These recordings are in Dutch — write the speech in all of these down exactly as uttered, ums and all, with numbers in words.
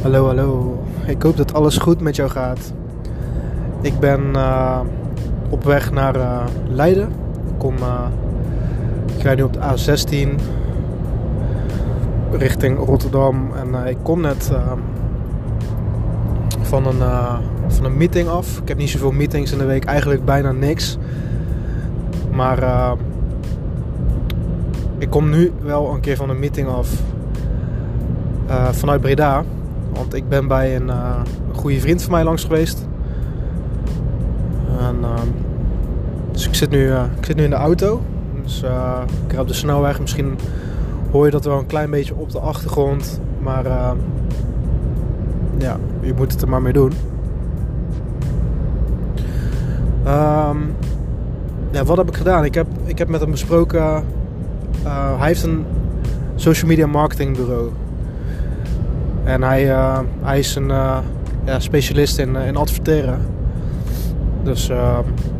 Hallo, hallo. Ik hoop dat alles goed met jou gaat. Ik ben uh, op weg naar uh, Leiden. Ik, kom, uh, ik rijd nu op de A zestien richting Rotterdam. En uh, ik kom net uh, van, een, uh, van een meeting af. Ik heb niet zoveel meetings in de week, eigenlijk bijna niks. Maar uh, ik kom nu wel een keer van een meeting af uh, vanuit Breda. Want ik ben bij een, uh, een goede vriend van mij langs geweest. En, uh, dus ik zit, nu, uh, ik zit nu in de auto. Dus uh, ik rijd op de snelweg. Misschien hoor je dat wel een klein beetje op de achtergrond. Maar uh, ja, je moet het er maar mee doen. Um, ja, wat heb ik gedaan? Ik heb, ik heb met hem besproken. Uh, hij heeft een social media marketing bureau. En hij, uh, hij is een uh, ja, specialist in, uh, in adverteren. Dus uh,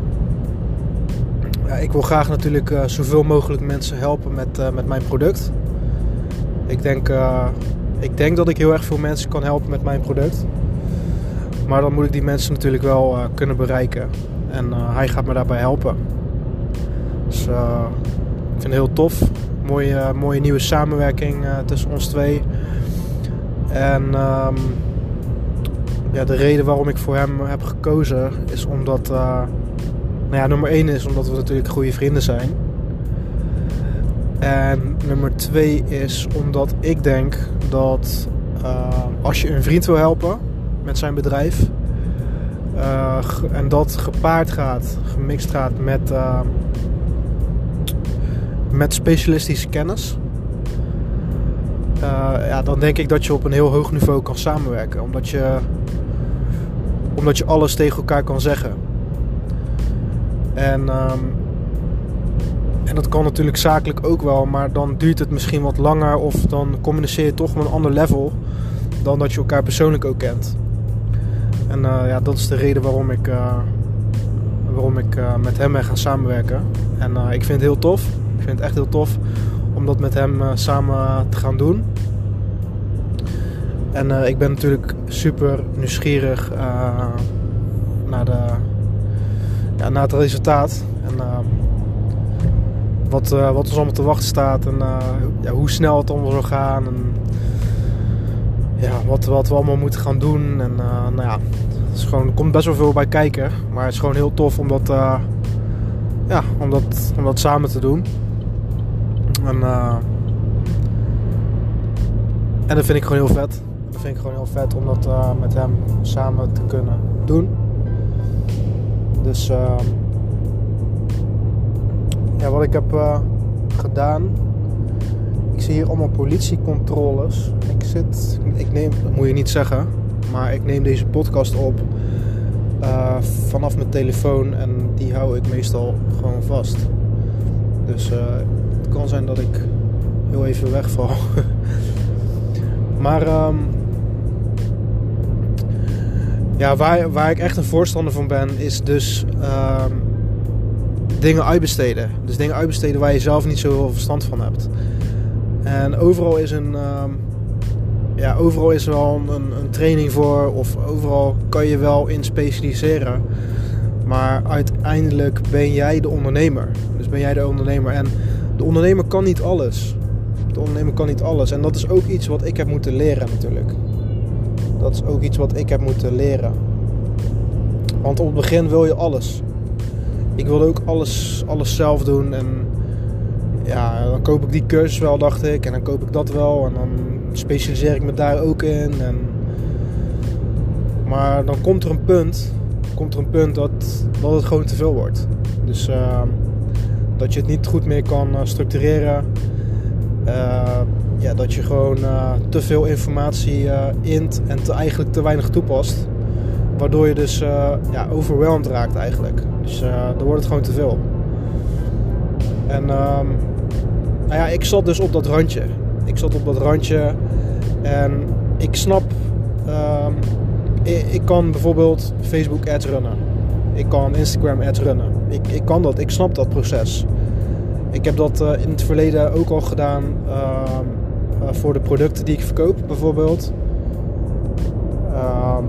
ja, ik wil graag natuurlijk uh, zoveel mogelijk mensen helpen met, uh, met mijn product. Ik denk, uh, ik denk dat ik heel erg veel mensen kan helpen met mijn product. Maar dan moet ik die mensen natuurlijk wel uh, kunnen bereiken. En uh, hij gaat me daarbij helpen. Dus uh, ik vind het heel tof. Mooie, uh, mooie nieuwe samenwerking uh, tussen ons twee. En um, ja, de reden waarom ik voor hem heb gekozen is omdat, uh, nou ja, nummer één is omdat we natuurlijk goede vrienden zijn. En nummer twee is omdat ik denk dat uh, als je een vriend wil helpen met zijn bedrijf uh, en dat gepaard gaat, gemixt gaat met, uh, met specialistische kennis. Uh, ja, dan denk ik dat je op een heel hoog niveau kan samenwerken. Omdat je, omdat je alles tegen elkaar kan zeggen. En, um, en dat kan natuurlijk zakelijk ook wel. Maar dan duurt het misschien wat langer. Of dan communiceer je toch op een ander level. Dan dat je elkaar persoonlijk ook kent. En uh, ja, dat is de reden waarom ik, uh, waarom ik uh, met hem ben gaan samenwerken. En uh, ik vind het heel tof. Ik vind het echt heel tof om dat met hem uh, samen te gaan doen. En uh, ik ben natuurlijk super nieuwsgierig uh, naar, de, ja, naar het resultaat. En uh, wat, uh, wat ons allemaal te wachten staat. En uh, ja, hoe snel het allemaal zal gaan. En ja, wat, wat we allemaal moeten gaan doen. En uh, nou ja, het is gewoon, er komt best wel veel bij kijken. Maar het is gewoon heel tof om dat, uh, ja, om dat, om dat samen te doen. En, uh, en dat vind ik gewoon heel vet. Dat vind ik gewoon heel vet om dat uh, met hem samen te kunnen doen. Dus uh, ja, wat ik heb uh, gedaan. Ik zie hier allemaal politiecontroles. Ik zit, ik neem, dat moet je niet zeggen, maar ik neem deze podcast op uh, vanaf mijn telefoon en die hou ik meestal gewoon vast. Dus uh, het kan zijn dat ik heel even wegval. Maar um, ja, waar, waar ik echt een voorstander van ben, is dus um, dingen uitbesteden. Dus dingen uitbesteden waar je zelf niet zoveel verstand van hebt. En overal is een, um, ja, overal is wel een, een training voor, of overal kan je wel in specialiseren. Maar uiteindelijk ben jij de ondernemer. Dus ben jij de ondernemer. En de ondernemer kan niet alles. De ondernemer kan niet alles. En dat is ook iets wat ik heb moeten leren natuurlijk. Dat is ook iets wat ik heb moeten leren. Want op het begin wil je alles. Ik wilde ook alles, alles zelf doen. En ja, dan koop ik die cursus wel, dacht ik. En dan koop ik dat wel. En dan specialiseer ik me daar ook in. En maar dan komt er een punt... komt er een punt dat, dat het gewoon te veel wordt. Dus uh, dat je het niet goed meer kan uh, structureren. Uh, ja, dat je gewoon uh, te veel informatie uh, int en te, eigenlijk te weinig toepast. Waardoor je dus uh, ja, overwhelmed raakt eigenlijk. Dus uh, dan wordt het gewoon te veel. En uh, nou ja, ik zat dus op dat randje. Ik zat op dat randje en ik snap... Uh, Ik kan bijvoorbeeld Facebook ads runnen. Ik kan Instagram ads runnen. Ik, ik kan dat. Ik snap dat proces. Ik heb dat uh, in het verleden ook al gedaan uh, uh, voor de producten die ik verkoop bijvoorbeeld. Um,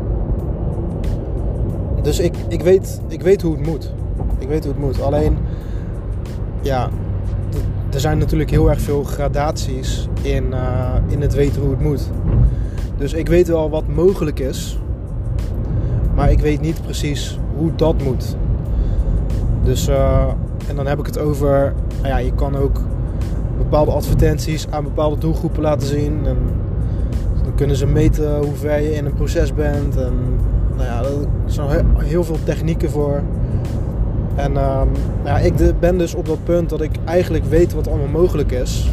dus ik, ik, weet, ik weet hoe het moet. Ik weet hoe het moet. Alleen, ja, d- er zijn natuurlijk heel erg veel gradaties in, uh, in het weten hoe het moet. Dus ik weet wel wat mogelijk is, maar ik weet niet precies hoe dat moet. Dus, uh, en dan heb ik het over, nou ja, je kan ook bepaalde advertenties aan bepaalde doelgroepen laten zien. En dan kunnen ze meten hoe ver je in een proces bent. En nou ja, er zijn heel veel technieken voor. En uh, ja, ik ben dus op dat punt dat ik eigenlijk weet wat allemaal mogelijk is.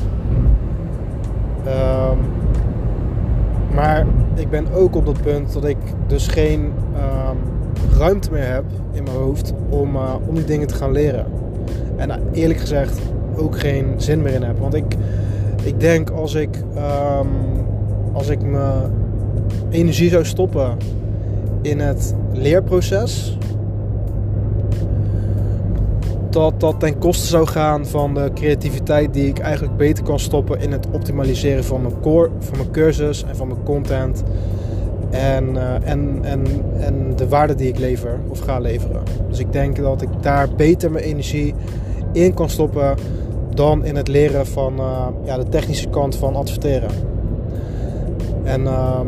Uh, maar ik ben ook op dat punt dat ik dus geen uh, ruimte meer heb in mijn hoofd om, uh, om die dingen te gaan leren. En uh, eerlijk gezegd ook geen zin meer in heb. Want ik, ik denk als ik, um, als ik mijn energie zou stoppen in het leerproces, dat dat ten koste zou gaan van de creativiteit die ik eigenlijk beter kan stoppen in het optimaliseren van mijn core, van mijn cursus en van mijn content. En, uh, en, en, en de waarde die ik lever of ga leveren. Dus ik denk dat ik daar beter mijn energie in kan stoppen dan in het leren van uh, ja, de technische kant van adverteren. En, uh,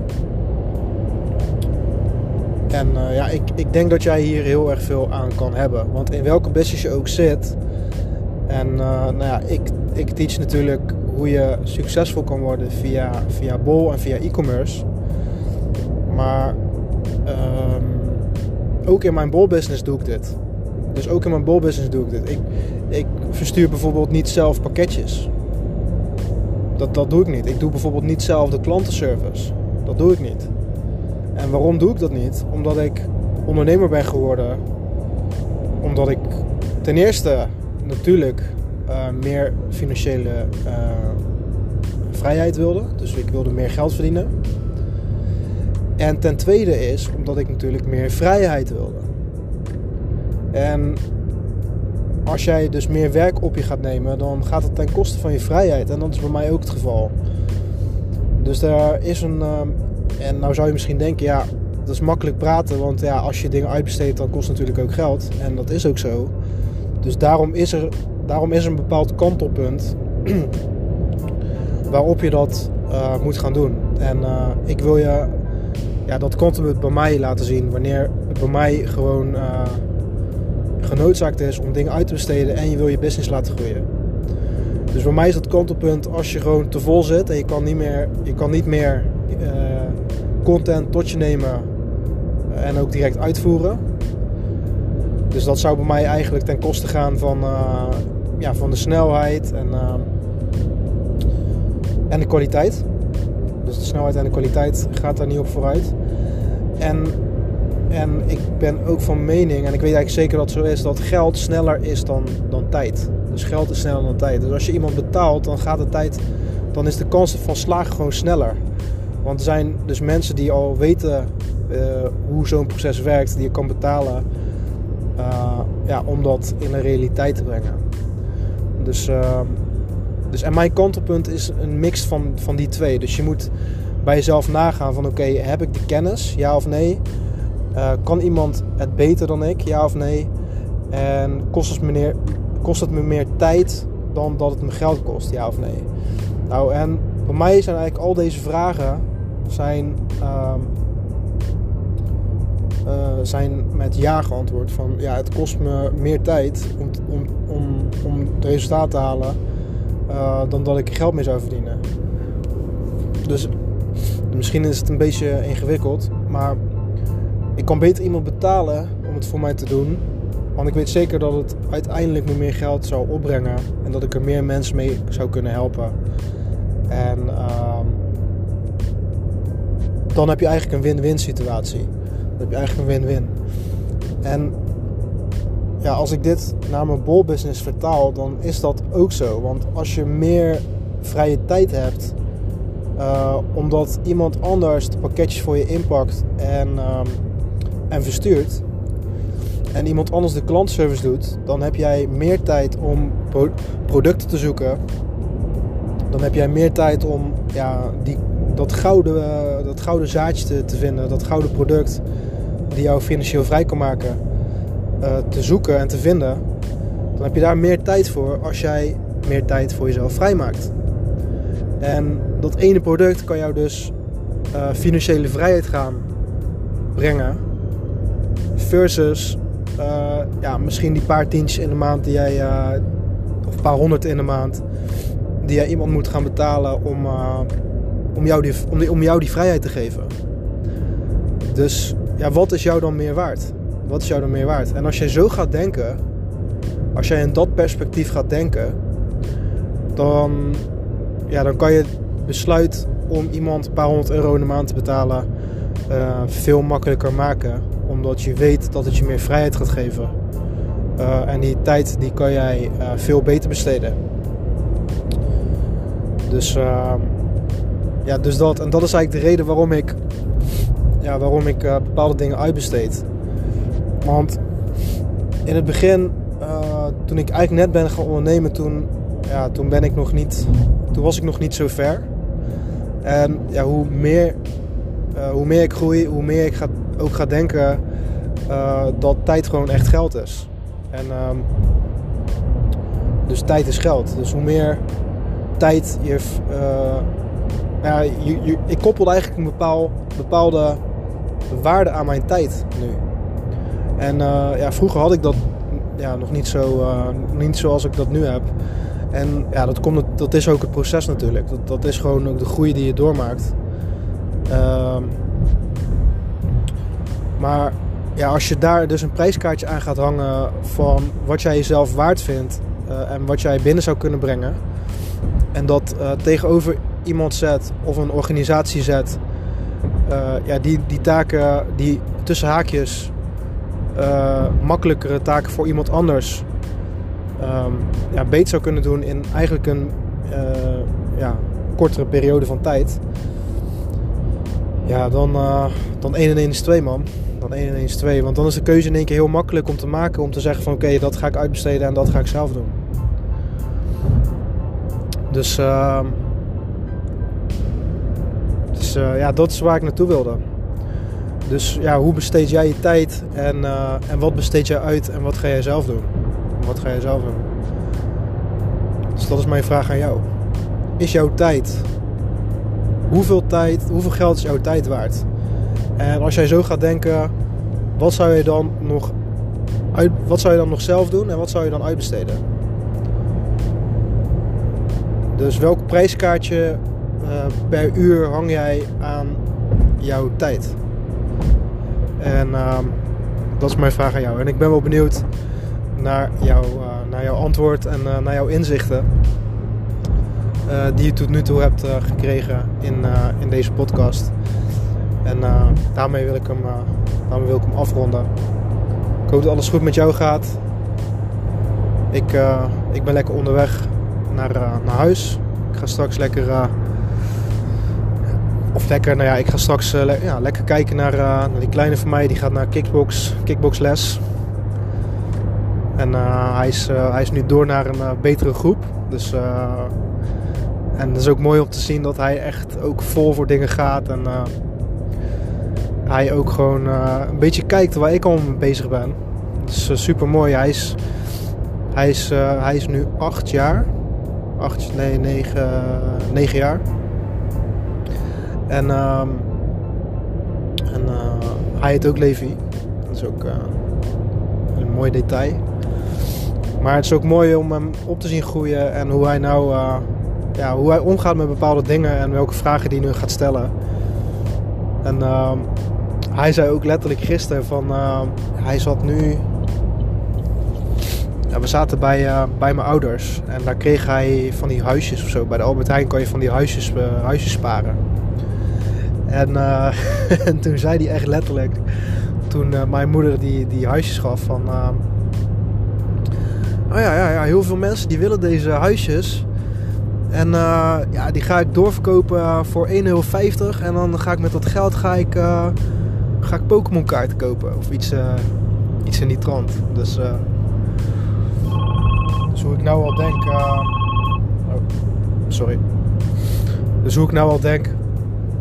en uh, ja, ik, ik denk dat jij hier heel erg veel aan kan hebben. Want in welke business je ook zit. En uh, nou ja, ik, ik teach natuurlijk hoe je succesvol kan worden via, via Bol en via e-commerce. Maar um, ook in mijn Bol business doe ik dit. Dus ook in mijn Bol business doe ik dit. Ik, ik verstuur bijvoorbeeld niet zelf pakketjes. Dat, dat doe ik niet. Ik doe bijvoorbeeld niet zelf de klantenservice. Dat doe ik niet. En waarom doe ik dat niet? Omdat ik ondernemer ben geworden. Omdat ik ten eerste natuurlijk uh, meer financiële uh, vrijheid wilde. Dus ik wilde meer geld verdienen. En ten tweede is omdat ik natuurlijk meer vrijheid wilde. En als jij dus meer werk op je gaat nemen, dan gaat het ten koste van je vrijheid. En dat is bij mij ook het geval. Dus daar is een... Uh, en nou zou je misschien denken, ja, dat is makkelijk praten. Want ja, als je dingen uitbesteedt, dan kost het natuurlijk ook geld. En dat is ook zo. Dus daarom is er, daarom is er een bepaald kantelpunt waarop je dat uh, moet gaan doen. En uh, ik wil je ja, dat kantelpunt bij mij laten zien. Wanneer het bij mij gewoon uh, genoodzaakt is om dingen uit te besteden en je wil je business laten groeien. Dus bij mij is dat kantelpunt als je gewoon te vol zit en je kan niet meer, je kan niet meer uh, content tot je nemen en ook direct uitvoeren. Dus dat zou bij mij eigenlijk ten koste gaan van, uh, ja, van de snelheid en, uh, en de kwaliteit. Dus de snelheid en de kwaliteit gaat daar niet op vooruit. En, en ik ben ook van mening, en ik weet eigenlijk zeker dat het zo is, dat geld sneller is dan, dan tijd. Dus geld is sneller dan tijd. Dus als je iemand betaalt, dan gaat de tijd, dan is de kans van slagen gewoon sneller. Want er zijn dus mensen die al weten uh, hoe zo'n proces werkt, die je kan betalen uh, ja, om dat in de realiteit te brengen. Dus, uh, dus en mijn kantelpunt is een mix van, van die twee. Dus je moet bij jezelf nagaan van oké, okay, heb ik de kennis, ja of nee? Uh, kan iemand het beter dan ik, ja of nee? En kost het me meer, kost het me meer tijd dan dat het me geld kost, ja of nee? Nou, en bij mij zijn eigenlijk al deze vragen zijn, uh, uh, zijn met ja geantwoord. Van ja, het kost me meer tijd om, om, om, om het resultaat te halen uh, dan dat ik geld mee zou verdienen. Dus misschien is het een beetje ingewikkeld, maar ik kan beter iemand betalen om het voor mij te doen. Want ik weet zeker dat het uiteindelijk me meer geld zou opbrengen en dat ik er meer mensen mee zou kunnen helpen. En uh, dan heb je eigenlijk een win-win situatie. Dan heb je eigenlijk een win-win. En ja, als ik dit naar mijn Bol business vertaal, dan is dat ook zo. Want als je meer vrije tijd hebt, uh, omdat iemand anders de pakketjes voor je inpakt en, uh, en verstuurt, en iemand anders de klantservice doet, dan heb jij meer tijd om pro- producten te zoeken. Dan heb jij meer tijd om ja, die, dat, gouden, uh, dat gouden zaadje te, te vinden, dat gouden product die jou financieel vrij kan maken, uh, te zoeken en te vinden, dan heb je daar meer tijd voor als jij meer tijd voor jezelf vrijmaakt. En dat ene product kan jou dus uh, financiële vrijheid gaan brengen versus uh, ja, misschien die paar tientjes in de maand die jij, uh, of een paar honderd in de maand die jij iemand moet gaan betalen om, uh, om, jou die, om, die, om jou die vrijheid te geven. Dus ja, wat is jou dan meer waard? Wat is jou dan meer waard? En als jij zo gaat denken, als jij in dat perspectief gaat denken, dan, ja, dan kan je het besluit om iemand een paar honderd euro in de maand te betalen uh, veel makkelijker maken. Omdat je weet dat het je meer vrijheid gaat geven. Uh, en die tijd die kan jij uh, veel beter besteden. Dus, uh, ja, dus dat. En dat is eigenlijk de reden waarom ik, ja, waarom ik uh, bepaalde dingen uitbesteed. Want in het begin, uh, toen ik eigenlijk net ben gaan ondernemen, toen, ja, toen ben ik nog niet, toen was ik nog niet zo ver. En ja, hoe meer, uh, hoe meer ik groei, hoe meer ik ga, ook ga denken uh, dat tijd gewoon echt geld is. En um, dus tijd is geld. Dus hoe meer tijd je, uh, ja, je, je, ik koppelde eigenlijk een bepaal, bepaalde waarde aan mijn tijd nu. En uh, ja, vroeger had ik dat ja, nog niet zo, uh, niet zoals ik dat nu heb. En ja, dat, komt, dat is ook het proces natuurlijk. Dat, dat is gewoon ook de groei die je doormaakt. Uh, maar ja, als je daar dus een prijskaartje aan gaat hangen van wat jij jezelf waard vindt uh, en wat jij binnen zou kunnen brengen, en dat uh, tegenover iemand zet of een organisatie zet, uh, ja, die, die taken, die tussen haakjes uh, makkelijkere taken voor iemand anders um, ja, beter zou kunnen doen in eigenlijk een uh, ja, kortere periode van tijd. Ja, dan, uh, dan één en één is twee, man. Dan één en één is twee. Want dan is de keuze in één keer heel makkelijk om te maken. Om te zeggen van oké, okay, dat ga ik uitbesteden en dat ga ik zelf doen. Dus, uh, dus uh, ja, dat is waar ik naartoe wilde. Dus ja, hoe besteed jij je tijd? En, uh, en wat besteed jij uit? En wat ga jij zelf doen? Wat ga jij zelf doen? Dus dat is mijn vraag aan jou. Is jouw tijd... Hoeveel tijd, hoeveel geld is jouw tijd waard? En als jij zo gaat denken, wat zou je dan nog, uit, wat zou je dan nog zelf doen en wat zou je dan uitbesteden? Dus welk prijskaartje uh, per uur hang jij aan jouw tijd? En uh, dat is mijn vraag aan jou. En ik ben wel benieuwd naar, jou, uh, naar jouw antwoord en uh, naar jouw inzichten. Uh, die je tot nu toe hebt uh, gekregen in, uh, in deze podcast. En uh, daarmee, wil ik hem, uh, daarmee wil ik hem afronden. Ik hoop dat alles goed met jou gaat. Ik, uh, ik ben lekker onderweg naar, uh, naar huis. Ik ga straks lekker... Uh, of lekker, nou ja, ik ga straks uh, le- ja, lekker kijken naar, uh, naar die kleine van mij. Die gaat naar kickbox, kickboxles. En uh, hij, is, uh, hij is nu door naar een uh, betere groep. Dus... Uh, En het is ook mooi om te zien dat hij echt ook vol voor dingen gaat. En uh, hij ook gewoon uh, een beetje kijkt waar ik al mee bezig ben. Dat is uh, super mooi. Hij is, hij, is, uh, hij is nu acht jaar. Acht, nee, negen, uh, negen jaar. En, uh, en uh, hij heet ook Levi. Dat is ook uh, een mooi detail. Maar het is ook mooi om hem op te zien groeien. En hoe hij nou... Uh, Ja, hoe hij omgaat met bepaalde dingen en welke vragen hij nu gaat stellen. En uh, hij zei ook letterlijk gisteren van... Uh, hij zat nu... Ja, we zaten bij, uh, bij mijn ouders. En daar kreeg hij van die huisjes of zo. Bij de Albert Heijn kan je van die huisjes, uh, huisjes sparen. En, uh, en toen zei hij echt letterlijk... Toen uh, mijn moeder die, die huisjes gaf van... Uh, oh ja, ja, ja, heel veel mensen die willen deze huisjes... En uh, ja, die ga ik doorverkopen voor één euro vijftig. En dan ga ik met dat geld ga ik, uh, ga ik Pokémon kaarten kopen. Of iets, uh, iets in die trant. Dus, uh, dus hoe ik nou al denk... Uh, oh, sorry. Dus hoe ik nou al denk...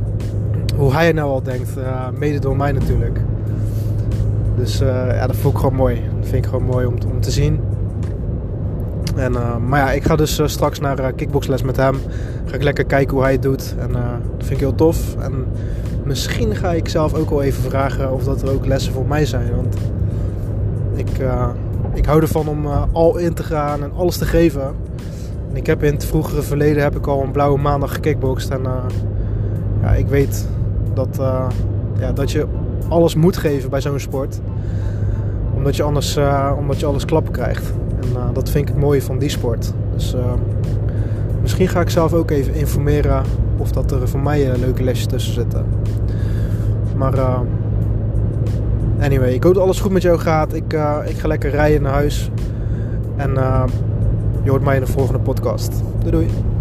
hoe hij nou al denkt. Uh, mede door mij natuurlijk. Dus uh, ja, dat vond ik gewoon mooi. Dat vind ik gewoon mooi om, om te zien. En, uh, maar ja, ik ga dus uh, straks naar uh, kickboxles met hem. Ga ik lekker kijken hoe hij het doet. En uh, dat vind ik heel tof. En misschien ga ik zelf ook wel even vragen of dat er ook lessen voor mij zijn. Want ik, uh, ik hou ervan om uh, al in te gaan en alles te geven. En ik heb in het vroegere verleden heb ik al een blauwe maandag gekickboxd. En uh, ja, ik weet dat, uh, ja, dat je alles moet geven bij zo'n sport. Omdat je anders, uh, omdat je alles klappen krijgt. En uh, dat vind ik het mooie van die sport. Dus uh, misschien ga ik zelf ook even informeren of dat er voor mij uh, leuke lesjes tussen zitten. Maar uh, anyway, ik hoop dat alles goed met jou gaat. Ik, uh, ik ga lekker rijden naar huis. En uh, je hoort mij in de volgende podcast. Doei doei.